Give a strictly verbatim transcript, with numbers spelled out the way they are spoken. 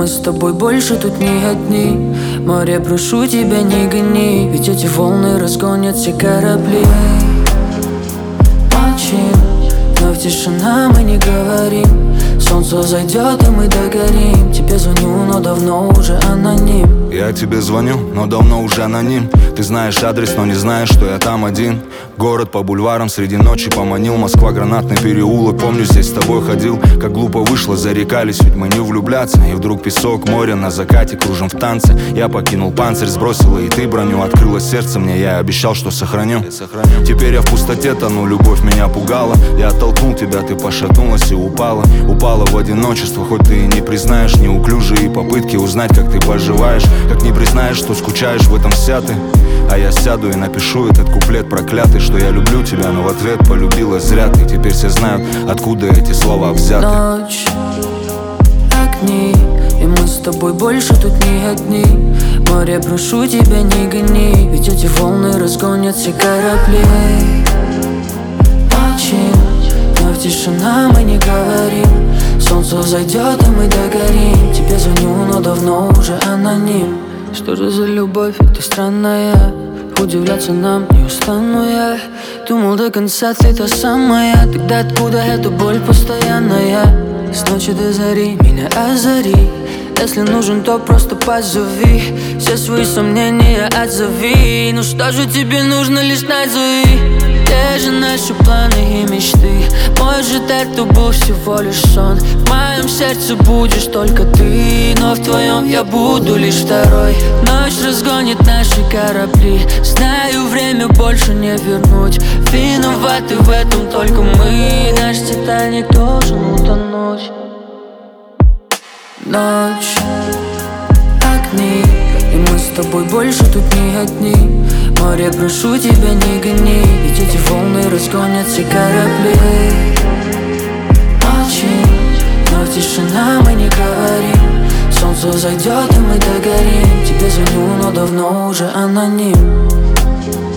мы с тобой больше тут не одни. Море, прошу тебя, не гони, ведь эти волны разгонят все корабли. Молчим, но тишина, мы не говорим. Солнце зайдет, и мы догорим. Тебе звоню, но давно уже аноним. Я тебе звоню, но давно уже аноним. Ты знаешь адрес, но не знаешь, что я там один. Город по бульварам среди ночи поманил. Москва, Гранатный переулок, помню, здесь с тобой ходил. Как глупо вышло, зарекались, ведь мы не влюбляться. И вдруг песок, море на закате, кружим в танце. Я покинул панцирь, сбросила и ты броню. Открыло сердце мне, я обещал, что сохраню. Теперь я в пустоте тону, любовь меня пугала. Я оттолкнул тебя, ты пошатнулась и упала. Упала в одиночество, хоть ты и не признаешь. Неуклюжие попытки узнать, как ты поживаешь. Как не признаешь, что скучаешь, в этом вся ты. А я сяду и напишу этот куплет проклятый, что я люблю тебя, но в ответ полюбила зря ты. Теперь все знают, откуда эти слова взяты. Ночь, огни, и мы с тобой больше тут не одни. Море, прошу тебя, не гони, ведь эти волны разгонят все корабли. Молчим, но тишина, мы не говорим. Солнце зайдет, и мы догорим. Тебе звоню, но давно уже аноним. Что же за любовь, ты странная. Удивляться нам не устану я. Думал, до конца ты та самая. Тогда откуда эта боль постоянная? С ночи до зари меня озари. Если нужен, то просто позови. Все свои сомнения отзови. Ну что же тебе нужно, лишь назови. Где же наши планы и мечты? Может, это был всего лишь сон. В моем сердце будешь только ты, но в твоем я буду лишь второй. Ночь разгонит наши корабли. Знаю, время больше не вернуть. Виноваты в этом только мы. Наш Титаник должен утонуть. Ночь, огни, и мы с тобой больше тут не одни. Море, прошу тебя, не гони, ведь эти волны разгонят все корабли. Молчим, но тишина, мы не говорим. Солнце зайдет, и мы догорим. Тебе звоню, но давно уже аноним.